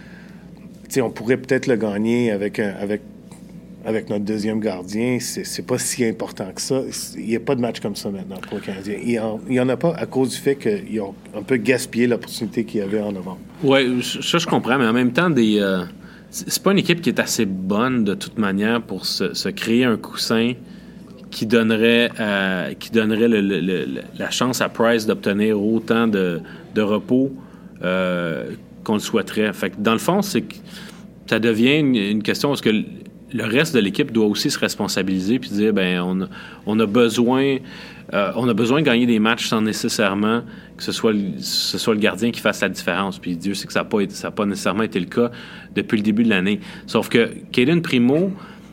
Tu sais, on pourrait peut-être le gagner avec un... Avec Avec notre deuxième gardien, c'est, c'est pas si important que ça. Il n'y a pas de match comme ça maintenant pour le Canadien. Il n'y en, en a pas à cause du fait qu'ils ont un peu gaspillé l'opportunité qu'il y avait en novembre. Oui, ça je comprends, mais en même temps, des, euh, c'est pas une équipe qui est assez bonne de toute manière pour se, se créer un coussin qui donnerait, euh, qui donnerait le, le, le, la chance à Price d'obtenir autant de, de repos euh, qu'on le souhaiterait. Fait que dans le fond, c'est que ça devient une, une question parce que le reste de l'équipe doit aussi se responsabiliser puis dire ben on a, on a besoin euh, on a besoin de gagner des matchs sans nécessairement que ce soit le, ce soit le gardien qui fasse la différence. Puis Dieu sait que ça n'a pas, ça a pas nécessairement été le cas depuis le début de l'année. Sauf que Caden Primo,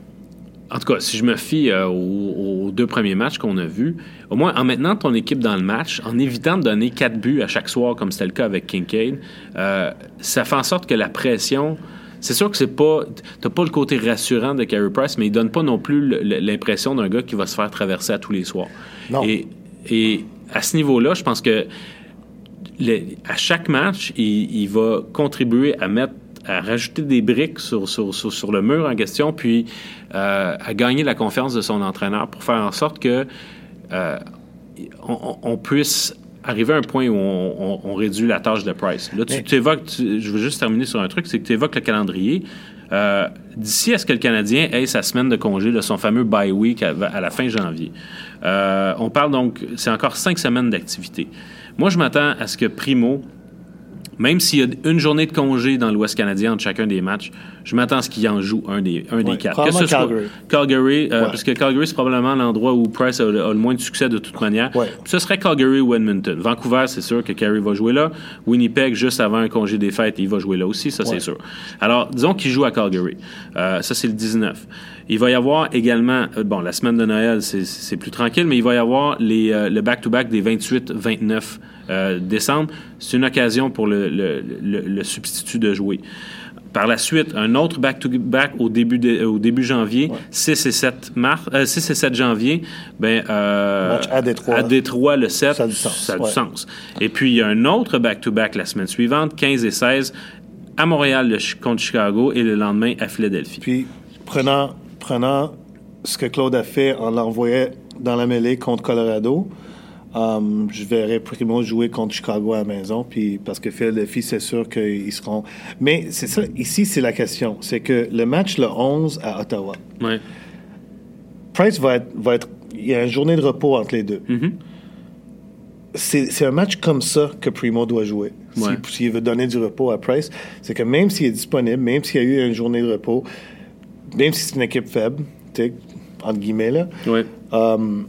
en tout cas, si je me fie euh, aux, aux deux premiers matchs qu'on a vus, au moins en maintenant ton équipe dans le match, en évitant de donner quatre buts à chaque soir comme c'était le cas avec Kincaid, euh, ça fait en sorte que la pression... C'est sûr que c'est pas... T'as pas le côté rassurant de Carey Price, mais il donne pas non plus l'impression d'un gars qui va se faire traverser à tous les soirs. Non. Et, et à ce niveau-là, je pense que le, à chaque match, il, il va contribuer à mettre à rajouter des briques sur, sur, sur, sur le mur en question, puis euh, à gagner la confiance de son entraîneur pour faire en sorte que euh, on, on puisse arriver à un point où on, on, on réduit la tâche de Price. Là, tu, tu évoques, tu, je veux juste terminer sur un truc, c'est que tu évoques le calendrier. Euh, d'ici à ce que le Canadien ait sa semaine de congé, là, son fameux bye week à, à la fin janvier. Euh, on parle donc, c'est encore cinq semaines d'activité. Moi, je m'attends à ce que Primo, même s'il y a une journée de congé dans l'Ouest canadien entre chacun des matchs, je m'attends à ce qu'il en joue un des, un ouais, des quatre. Que ce soit Calgary, Calgary euh, ouais. Parce que Calgary, c'est probablement l'endroit où Price a, a le moins de succès de toute manière. Ouais. Ce serait Calgary ou Edmonton. Vancouver, c'est sûr que Carey va jouer là. Winnipeg, juste avant un congé des fêtes, il va jouer là aussi, ça ouais. c'est sûr. Alors, disons qu'il joue à Calgary. Euh, ça, c'est le dix-neuf. Il va y avoir également, euh, bon, la semaine de Noël, c'est, c'est plus tranquille, mais il va y avoir les, euh, le back-to-back des vingt-huit vingt-neuf euh, décembre. C'est une occasion pour le, le, le, le substitut de jouer. par la suite, un autre back-to-back au début, de, au début janvier, ouais. six et sept mars, euh, six et sept janvier, ben, euh, match à Détroit. À Détroit, le sept, ça a du sens. Ça a ouais. du sens. Et puis, il y a un autre back-to-back la semaine suivante, quinze et seize, à Montréal le, contre Chicago et le lendemain à Philadelphie. Puis, prenant, prenant ce que Claude a fait en l'envoyant dans la mêlée contre Colorado, Um, je verrais Primo jouer contre Chicago à la maison, puis parce que Philadelphie, c'est sûr qu'ils seront... Mais c'est ça, ici, c'est la question. C'est que le match le onze à Ottawa, ouais. Price va être, va être... Il y a une journée de repos entre les deux. Mm-hmm. C'est, c'est un match comme ça que Primo doit jouer. Ouais. S'il, s'il veut donner du repos à Price, c'est que même s'il est disponible, même s'il y a eu une journée de repos, même si c'est une équipe faible, tu sais, entre guillemets, là... Ouais. Um,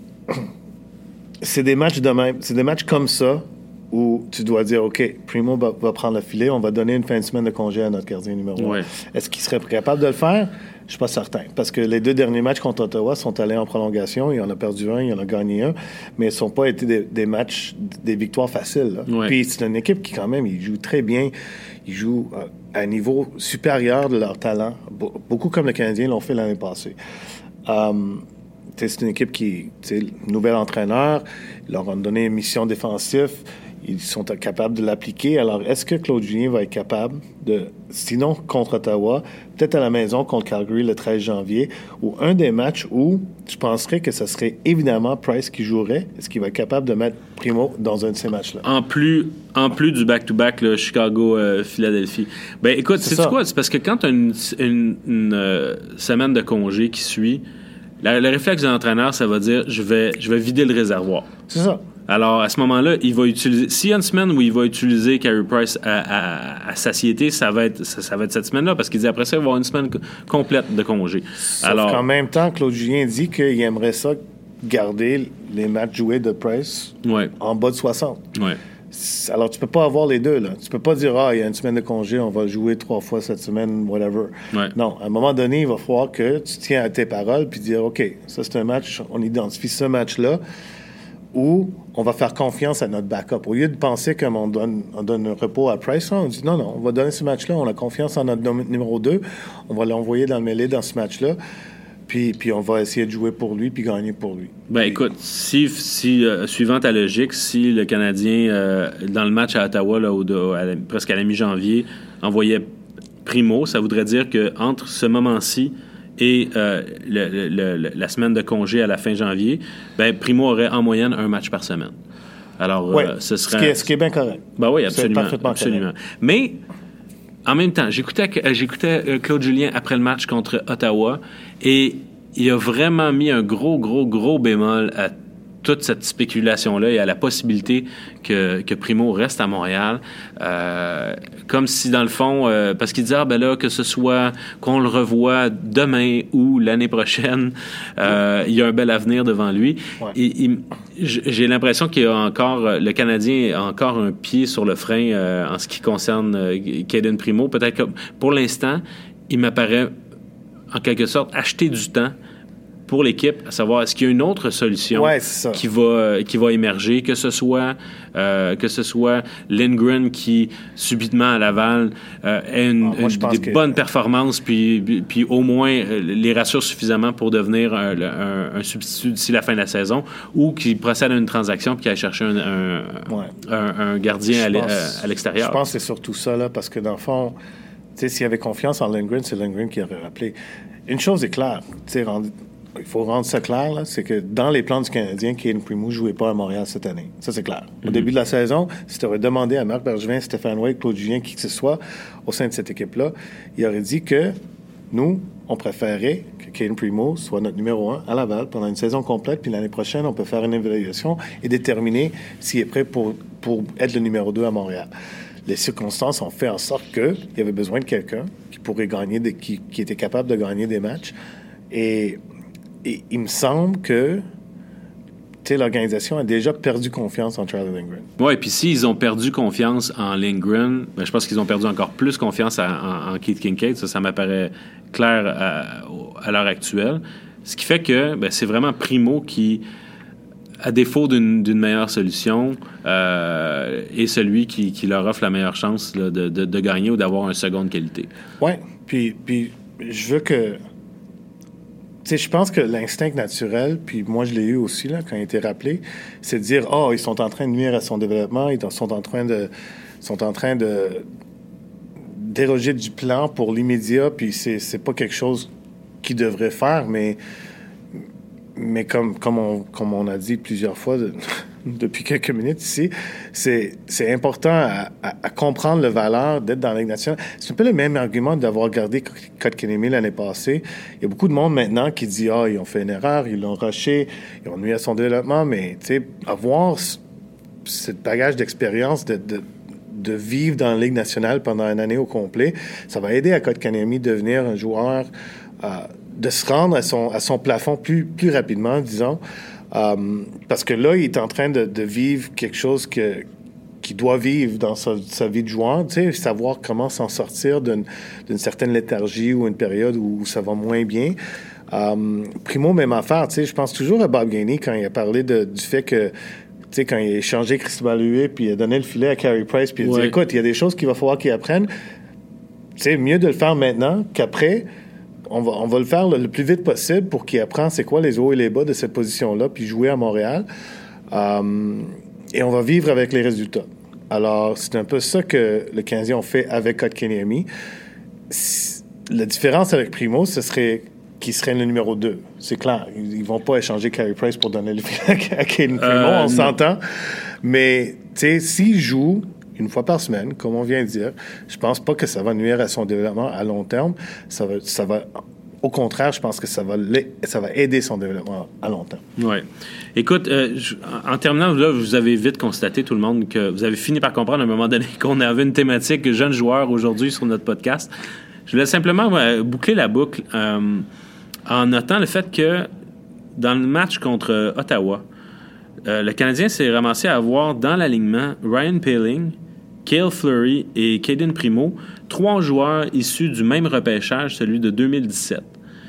C'est des matchs de même, c'est des matchs comme ça où tu dois dire, OK, Primo va, va prendre le filet, on va donner une fin de semaine de congé à notre gardien numéro un. Ouais. Est-ce qu'il serait capable de le faire? Je ne suis pas certain. Parce que les deux derniers matchs contre Ottawa sont allés en prolongation. Il en a perdu un, il en a gagné un. Mais ce ne sont pas été des, des matchs, des victoires faciles. Ouais. Puis c'est une équipe qui, quand même, ils jouent très bien. Ils jouent à un niveau supérieur de leur talent. Beaucoup comme les Canadiens l'ont fait l'année passée. Um, c'est une équipe qui, nouvel entraîneur, ils leur ont donné une mission défensive, ils sont capables de l'appliquer. Alors, est-ce que Claude Julien va être capable de, sinon contre Ottawa, peut-être à la maison contre Calgary le treize janvier, ou un des matchs où je penserais que ce serait évidemment Price qui jouerait, est-ce qu'il va être capable de mettre Primo dans un de ces matchs-là? En plus, en plus du back-to-back, là, Chicago-Philadelphie. Euh, ben écoute, c'est quoi? C'est parce que quand tu as une, une, une euh, semaine de congé qui suit, La, le réflexe de l'entraîneur, ça va dire je vais, je vais vider le réservoir. C'est ça. Alors, à ce moment-là, il va utiliser. S'il y a une semaine où il va utiliser Carey Price à, à, à satiété, ça va être, ça, ça va être cette semaine-là, parce qu'il dit après ça, il va y avoir une semaine complète de congé. Sauf Alors, qu'en même temps, Claude Julien dit qu'il aimerait ça garder les matchs joués de Price ouais. en bas de soixante. Ouais. Alors, tu peux pas avoir les deux, là. Tu peux pas dire, ah, il y a une semaine de congé, on va jouer trois fois cette semaine, whatever. Ouais. Non, à un moment donné, il va falloir que tu tiens à tes paroles puis dire, OK, ça, c'est un match, on identifie ce match-là où on va faire confiance à notre backup. Au lieu de penser qu'on donne, on donne un repos à Price, on dit, non, non, on va donner ce match-là, on a confiance en notre numéro deux, on va l'envoyer dans le mêlée dans ce match-là. Puis, puis on va essayer de jouer pour lui puis gagner pour lui. Ben puis, écoute, si, si euh, suivant ta logique, si le Canadien, euh, dans le match à Ottawa, là, au, à la, presque à la mi-janvier, envoyait Primo, ça voudrait dire qu'entre ce moment-ci et euh, le, le, le, la semaine de congé à la fin janvier, ben Primo aurait en moyenne un match par semaine. Alors, ouais, euh, ce serait... Ce qui est, ce qui est bien correct. Ben oui, absolument. C'est parfaitement absolument. correct. Mais... En même temps, j'écoutais, j'écoutais Claude Julien après le match contre Ottawa et il a vraiment mis un gros, gros, gros bémol à toute cette spéculation-là et à la possibilité que, que Primo reste à Montréal. Euh, comme si, dans le fond, euh, parce qu'il disait, ah, ben là, que ce soit qu'on le revoie demain ou l'année prochaine, euh, il y a un bel avenir devant lui. Ouais. Et, il, j'ai l'impression qu'il y a encore, le Canadien a encore un pied sur le frein euh, en ce qui concerne euh, Cayden Primo. Peut-être que, pour l'instant, il m'apparaît, en quelque sorte, acheter du temps pour l'équipe, à savoir est-ce qu'il y a une autre solution ouais, qui va euh, qui va émerger, que ce soit euh, que ce soit Lindgren qui subitement à Laval euh, ait une, ah, moi, une, des que... bonnes performances puis puis au moins euh, les rassure suffisamment pour devenir un, un, un substitut d'ici la fin de la saison, ou qu'il procède à une transaction puis qu'il aille chercher un un, ouais. un, un gardien je à, pense, à l'extérieur. Je pense que c'est surtout ça là, parce que dans le fond, tu sais, s'il y avait confiance en Lindgren, c'est Lindgren qui aurait rappelé. Une chose est claire, tu sais, rendu il faut rendre ça clair, là, c'est que dans les plans du Canadien, Cayden Primo ne jouait pas à Montréal cette année. Ça, c'est clair. Au mm-hmm. début de la saison, si tu aurais demandé à Marc Bergevin, Stéphane White, Claude Julien, qui que ce soit, au sein de cette équipe-là, il aurait dit que nous, on préférait que Cayden Primo soit notre numéro un à Laval pendant une saison complète, puis l'année prochaine, on peut faire une évaluation et déterminer s'il est prêt pour, pour être le numéro deux à Montréal. Les circonstances ont fait en sorte qu'il y avait besoin de quelqu'un qui pourrait gagner, des, qui, qui était capable de gagner des matchs. Et... Et il me semble que l'organisation a déjà perdu confiance en Charlie Lindgren. Oui, puis s'ils ont perdu confiance en Lindgren, ben, je pense qu'ils ont perdu encore plus confiance à, en, en Keith Kinkaid. Ça, ça m'apparaît clair à, à l'heure actuelle. Ce qui fait que ben, c'est vraiment Primo qui, à défaut d'une, d'une meilleure solution, euh, est celui qui, qui leur offre la meilleure chance là, de, de, de gagner ou d'avoir une seconde qualité. Oui, puis, puis je veux que... Tu sais, je pense que l'instinct naturel, puis moi je l'ai eu aussi là, quand il était rappelé, c'est de dire « Oh, ils sont en train de nuire à son développement, ils sont en train de... sont en train de déroger du plan pour l'immédiat, puis c'est, c'est pas quelque chose qu'ils devraient faire, mais... Mais comme, comme, on, comme on a dit plusieurs fois de, depuis quelques minutes ici, c'est, c'est important à, à, à comprendre la valeur d'être dans la Ligue nationale. C'est un peu le même argument d'avoir gardé Kotkaniemi l'année passée. Il y a beaucoup de monde maintenant qui dit « Ah, ils ont fait une erreur, ils l'ont rushé, ils ont nuit à son développement. » Mais, tu sais, avoir ce bagage d'expérience de, de, de vivre dans la Ligue nationale pendant une année au complet, ça va aider à Kotkaniemi de devenir un joueur... Euh, de se rendre à son, à son plafond plus, plus rapidement, disons. Euh, parce que là, il est en train de, de vivre quelque chose que, qu'il doit vivre dans sa, sa vie de joueur, tu sais, savoir comment s'en sortir d'une, d'une certaine léthargie ou une période où ça va moins bien. Euh, Primo, même affaire, tu sais, je pense toujours à Bob Gainey quand il a parlé de, du fait que, tu sais, quand il a échangé Cristobal Huet, puis il a donné le filet à Carey Price, puis il a ouais. dit, écoute, il y a des choses qu'il va falloir qu'il apprenne. Tu sais, mieux de le faire maintenant qu'après. On va, on va le faire le, le plus vite possible pour qu'il apprenne c'est quoi les hauts et les bas de cette position-là, puis jouer à Montréal. Euh, et on va vivre avec les résultats. Alors, c'est un peu ça que le Canadien ont fait avec Kotkaniemi. La différence avec Primo, ce serait qu'il serait le numéro deux. C'est clair. Ils ne vont pas échanger Carey Price pour donner le filet à Caden Primo, euh, on non. s'entend. Mais, tu sais, s'il joue une fois par semaine, comme on vient de dire, je pense pas que ça va nuire à son développement à long terme. Ça va, ça va, au contraire, je pense que ça va, ça va aider son développement à long terme. Oui. Écoute, euh, je, en terminant, là, vous avez vite constaté, tout le monde, que vous avez fini par comprendre à un moment donné qu'on avait une thématique jeunes joueurs aujourd'hui sur notre podcast. Je voulais simplement euh, boucler la boucle euh, en notant le fait que dans le match contre Ottawa, euh, le Canadien s'est ramassé à avoir dans l'alignement Ryan Poehling, Cale Fleury et Caden Primo, trois joueurs issus du même repêchage, celui de deux mille dix-sept.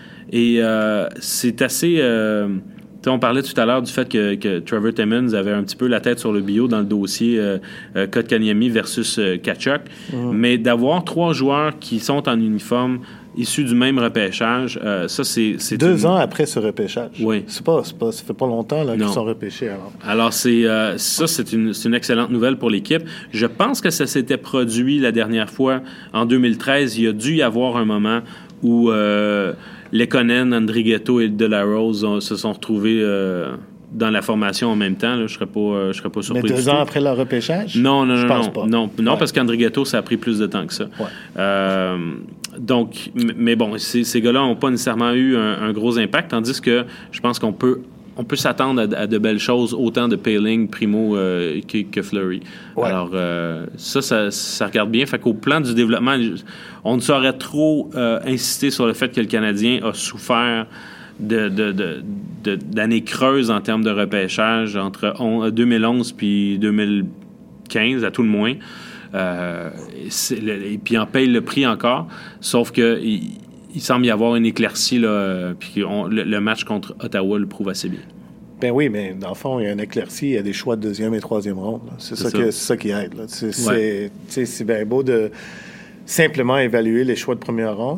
Et euh, c'est assez... Euh, on parlait tout à l'heure du fait que, que Trevor Timmons avait un petit peu la tête sur le bio dans le dossier euh, euh, Kotkaniemi versus euh, Tkachuk. Mmh. Mais d'avoir trois joueurs qui sont en uniforme issus du même repêchage, euh, ça, c'est... c'est Deux une... ans après ce repêchage. Oui. C'est pas, c'est pas, ça fait pas longtemps là, qu'ils sont repêchés. Alors, alors c'est, euh, ça, c'est une, c'est une excellente nouvelle pour l'équipe. Je pense que ça s'était produit la dernière fois, en deux mille treize. Il y a dû y avoir un moment où euh, Lekonen, Andrighetto et De La Rose ont, se sont retrouvés... Euh, dans la formation en même temps, là, je serais pas, euh, je serais pas surpris. Mais deux du ans tout. après leur repêchage? Non, non, je non, pense non, pas. non, non, ouais. parce qu'Andrighetto, ça a pris plus de temps que ça. Ouais. Euh, donc, mais bon, ces, ces gars-là n'ont pas nécessairement eu un, un gros impact, tandis que je pense qu'on peut, on peut s'attendre à, à de belles choses, autant de Poehling, Primo euh, que, que Fleury. Ouais. Alors, euh, ça, ça, ça regarde bien. Fait qu'au plan du développement, on ne saurait trop euh, insister sur le fait que le Canadien a souffert De, de, de, de, d'années creuses en termes de repêchage entre on, deux mille onze puis deux mille quinze, à tout le moins. Euh, le, et puis on paye le prix encore, sauf que il, il semble y avoir une éclaircie, là, puis on, le, le match contre Ottawa le prouve assez bien. Ben oui, mais dans le fond, il y a une éclaircie, il y a des choix de deuxième et troisième ronde. C'est, c'est, ça, ça. Que, c'est ça qui aide. Là. C'est, ouais. c'est, c'est bien beau de simplement évaluer les choix de première ronde.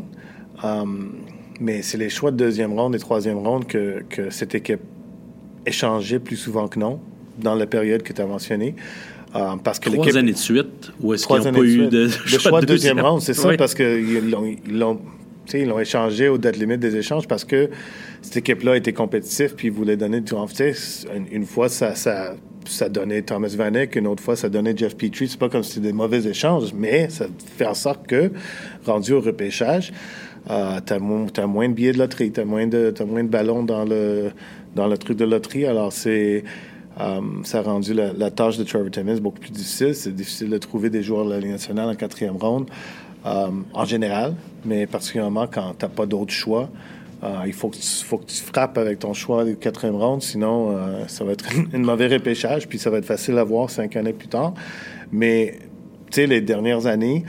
Um, Mais c'est les choix de deuxième ronde et troisième ronde que, que cette équipe échangeait plus souvent que non dans la période que tu as mentionnée. Euh, parce que Trois l'équipe, années de suite, où est-ce qu'ils n'ont pas eu de, de choix, choix de deuxième, deuxième ronde? C'est ça, oui. Parce qu'ils l'ont, ils l'ont, ils l'ont échangé aux dates limites des échanges parce que cette équipe-là était compétitive puis ils voulaient donner du renfort. Une, une fois, ça, ça, ça donnait Thomas Vanek, une autre fois, ça donnait Jeff Petrie. C'est pas comme si c'était des mauvais échanges, mais ça fait en sorte que, rendu au repêchage, Uh, t'as, mo- t'as moins de billets de loterie, t'as moins de, t'as moins de ballons dans le, dans le truc de loterie. Alors, c'est, um, ça a rendu la, la tâche de Trevor Timmons beaucoup plus difficile. C'est difficile de trouver des joueurs de la Ligue nationale en quatrième ronde, um, en général, mais particulièrement quand t'as pas d'autre choix. Uh, il faut que, tu, faut que tu frappes avec ton choix de quatrième ronde, sinon uh, ça va être une mauvais repêchage, puis ça va être facile à voir cinq années plus tard. Mais, tu sais, les dernières années...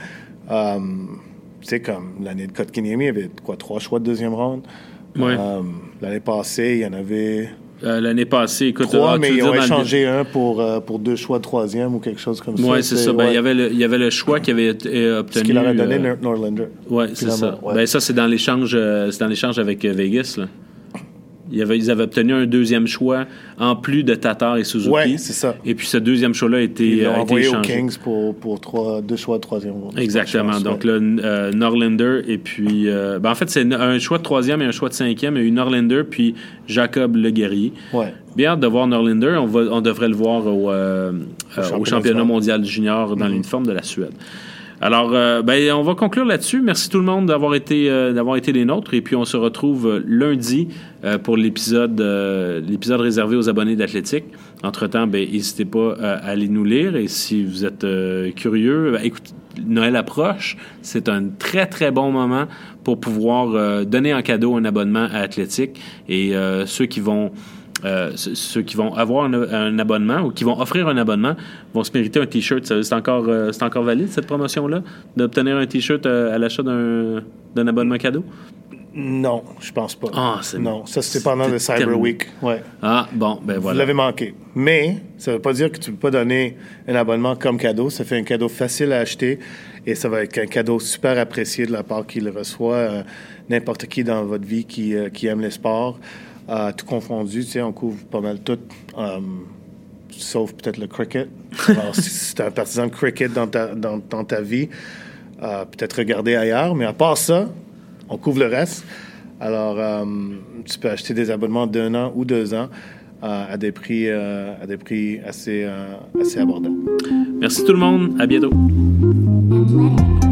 Um, Tu sais, comme l'année de Kotkaniemi, il y avait quoi, trois choix de deuxième ronde. Ouais. Um, l'année passée, il y en avait Euh, l'année passée, écoute... Trois, ah, mais ils ont le... échangé un pour, euh, pour deux choix de troisième ou quelque chose comme ouais, ça. Ouais, c'est ça. Ben, ouais. il, y avait le, il y avait le choix qui avait été obtenu... Ce qu'il leur a donné euh... Norlander. Oui, c'est ça. Ouais. Ben, ça, c'est dans l'échange, euh, c'est dans l'échange avec euh, Vegas, là. Il avait, ils avaient obtenu un deuxième choix en plus de Tatar et Suzuki. Oui, c'est ça. Et puis ce deuxième choix-là a été, ils l'ont a été envoyé échangé. aux Kings pour, pour trois, deux choix de troisième. Exactement. Chance, Donc ouais. là, euh, Norlander et puis... Euh, ben en fait, c'est un choix de troisième et un choix de cinquième. Il y a eu Norlander puis Jacob Le Guerrier. Ouais. Bien hâte de voir Norlander. On, va, on devrait le voir au, euh, au, euh, au championnat mondial junior dans mm-hmm. l'uniforme de la Suède. Alors, euh, ben, on va conclure là-dessus. Merci tout le monde d'avoir été, euh, d'avoir été les nôtres. Et puis, on se retrouve lundi euh, pour l'épisode, euh, l'épisode réservé aux abonnés d'Athlétique. Entre-temps, ben, n'hésitez pas à, à aller nous lire. Et si vous êtes euh, curieux, ben, écoutez, Noël approche. C'est un très, très bon moment pour pouvoir euh, donner en cadeau un abonnement à Athlétique. Et euh, ceux qui vont... Euh, ceux qui vont avoir un, un abonnement ou qui vont offrir un abonnement vont se mériter un T-shirt. C'est encore, euh, c'est encore valide, cette promotion-là, d'obtenir un T-shirt à, à l'achat d'un, d'un abonnement cadeau? Non, je pense pas. Ah, c'est, non, ça, c'était pendant le Cyber terminé. Week. Ouais. Ah, bon, ben voilà. Vous l'avez manqué. Mais ça ne veut pas dire que tu ne peux pas donner un abonnement comme cadeau. Ça fait un cadeau facile à acheter et ça va être un cadeau super apprécié de la part qui le reçoit. Euh, n'importe qui dans votre vie qui, euh, qui aime les sports. Euh, tout confondu, tu sais, on couvre pas mal tout, euh, sauf peut-être le cricket. Alors, si tu es un partisan de cricket dans ta, dans, dans ta vie, euh, peut-être regarder ailleurs, mais à part ça, on couvre le reste. Alors, euh, tu peux acheter des abonnements d'un an ou deux ans euh, à des prix, euh, à des prix assez, euh, assez abordables. Merci tout le monde. À bientôt.